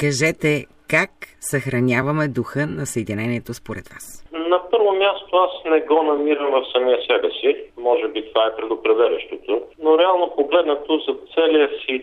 Кажете, как съхраняваме духа на съединението според вас? На първо място аз не го намирам в самия себе си. Може би това е предопределящото. Но реално погледнато за целия си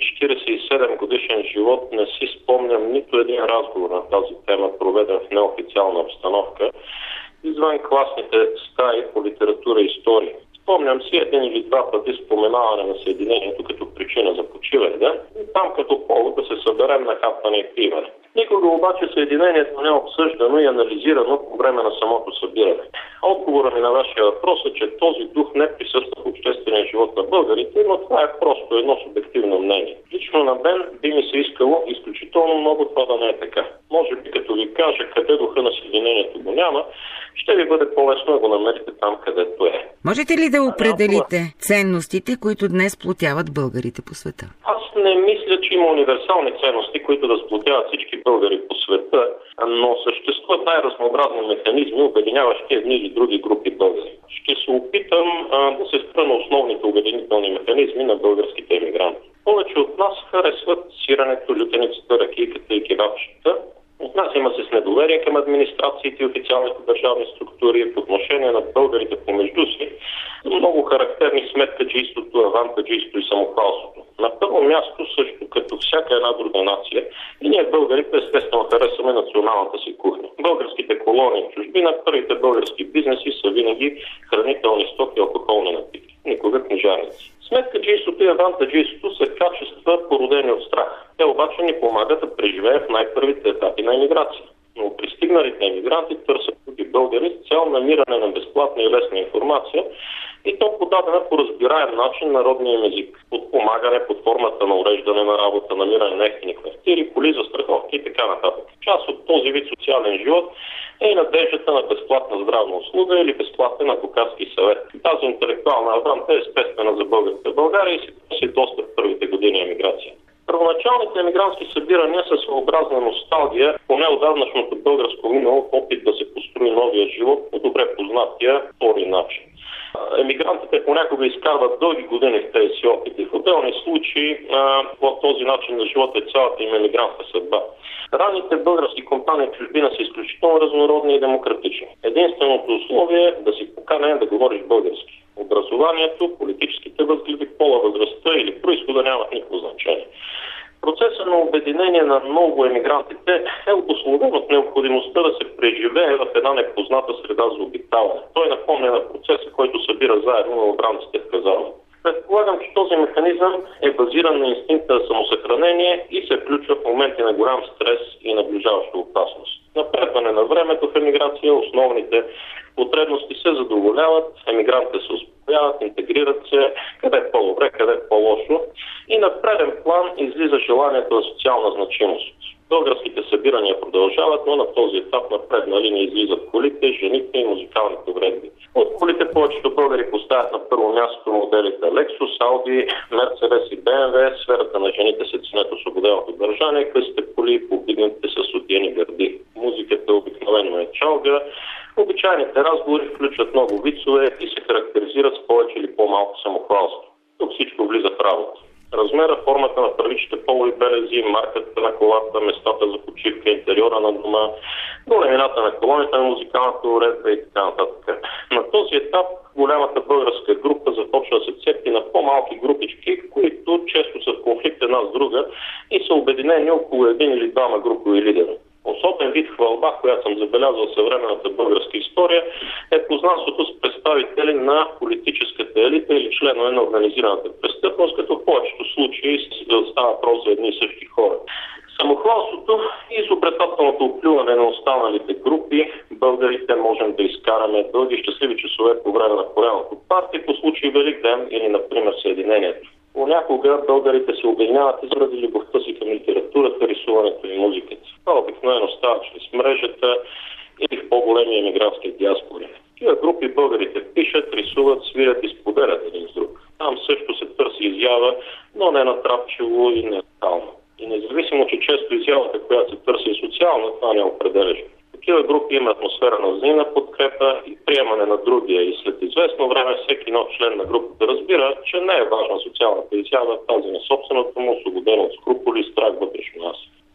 47 годишен живот не си спомням нито един разговор на тази тема, проведен в неофициална обстановка, извън класните стаи по литература и история. Спомням си един или два пъти споменаване на съединението като причина за почиване, и там като повод да се съберем на хапване и пиване. Никога обаче съединението не е обсъждано и анализирано по време на самото събиране. Отговорът ми на вашия въпрос е, че този дух не присъства в обществения живот на българите, но това е просто едно субективно мнение. Лично на мен би ми се искало изключително много това да не е така. Може би като ви кажа къде духа на съединението го няма, ще ви бъде по-лесно да го намерите там, където е. Можете ли да определите ценностите, които днес сплотяват българите по света? Аз не мисля, че има универсални ценности, които да сплотяват всички българи по света, но съществуват най-разнообразни механизми, обединяващи едни или други групи българи. Ще се опитам да се спра на основните обединителни механизми на българските емигранти. Повече от нас харесват сирането, лютеницата, ракийката и кебабчета. Отнасяме се с недоверие към администрациите и официалните държавни структури по отношение на българите помежду си. Много характерни сметкаджийството, авантаджийството и самохвалството. На първо място, също като всяка една друга нация, и ние българите естествено харесваме националната си кухня. Българските колонии в чужбина, първите български бизнеси са винаги хранителни стоки и алкохолни напитки. Никога книжарници. Сметкаджийството и авантаджийството са качества, породени от страх. Те обаче ни помагат да преживеем в най-първите етапи на емиграция. Но пристигналите емигранти търсят други българи с цел намиране на безплатна и лесна информация, и то подадена по разбираем начин народния им език. Подпомагане под формата на уреждане на работа, намиране на ефтини квартири, коли, застраховки и така нататък. Част от този вид социален живот е и надеждата на безплатна здравна услуга или безплатен адвокатски съвет. Тази интелектуална аванта е естествена за българите в България и си доста в първите години емиграция. Първоначалните емигрантски събирания са своеобразна носталгия по неотдавнашното българско минало, опит да се построи новия живот по добре познатия втори начин. Емигрантите понякога изкарват дълги години в тези си опити. В отделни случаи по този начин на живота е цялата им емигрантска съдба. Ранните български компании в чужбина са изключително разнородни и демократични. Единственото условие е да си поканен да говориш български. Образованието, политическите възгледи, пола, възрастта или произхода нямат никакво значение. Процесът на обединение на много емигрантите е обусловен от необходимостта да се преживее в една непозната среда за обитаване. Той напомня на процеса, който събира заедно на обраниците в казарма. Предполагам, че този механизъм е базиран на инстинкта за самосъхранение и се включва в моменти на голям стрес и наближаваща опасност. Напредване на времето в емиграция, основните потребности се задоволяват, емигрантите се успокояват, интегрират се, къде е по-добре, къде е по-лошо, и на преден план излиза желанието за социална значимост. Българските събирания продължават, но на този етап на предна линия излизат колите, жените и музикалните вредби. От колите повечето българи поставят на първо място моделите Lexus, Audi, Mercedes и BMW. Сферата на жените се ценят освободеното държание, късите коли и повдигнатите с отиени гърди. Музиката обикновено е чалга. Обичайните разговори включват много вицове и се характеризират с повече или по-малко самохвалство. Тук всичко влиза в работа. Размера, формата на първичните полови белези, марката на колата, местата за почивка, интериора на дома, големината на колоните на музикалната уредба и така нататък. На този етап голямата българска група започва да се цепи на по-малки групички, които често са в конфликт една с друга и са обединени около един или двама групови лидери. Особен вид хвалба, която съм забелязал в съвременната българска история, е познанството с представители на политическата елита или членове на организираната престъпност, като в повечето случаи става въпрос за едни и същи хора. Самохвалството и изобретателното оплюване на останалите групи, българите можем да изкараме дълги щастливи часове по време на Коремното парти, по случай Велик ден или, например, Съединението. Понякога българите се обединяват и заради любовта си към литературата, рисуването и музиката. Това обикновено става чрез мрежата или в по-големи емигрантски диаспори. Такива групи българите пишат, рисуват, свирят и споделят един с друг. Там също се търси изява, но не натрапчиво и не тотално. И независимо, че често изявата, която се търси е социална, това не е определящо. Такива групи има атмосфера на взаимна подкрепа и приемане на другия и след известно време всеки нов член на групата разбира, че не е важна социалната изява, тази на собственото му, освободено от скруполи и страх вътрешно нас.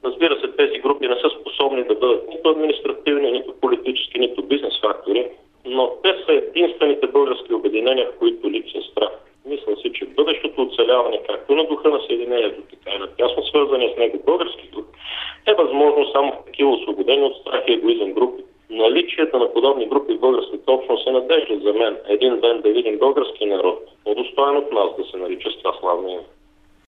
Разбира се, тези групи не са способни да бъдат нито административни, нито политически, нито бизнес фактори, но те са единствените български обединения, в които липсва страх. Мисля си, че бъдещото оцеляване, както на духа на Съединението, така и на тясно свързани с него български дух, е възможно само в такива освободени от страх и егоизъм групи. Наличието на подобни групи в българската общност е надежда за мен един ден да видим български народ, удостоен от нас да се нарича с това славно име.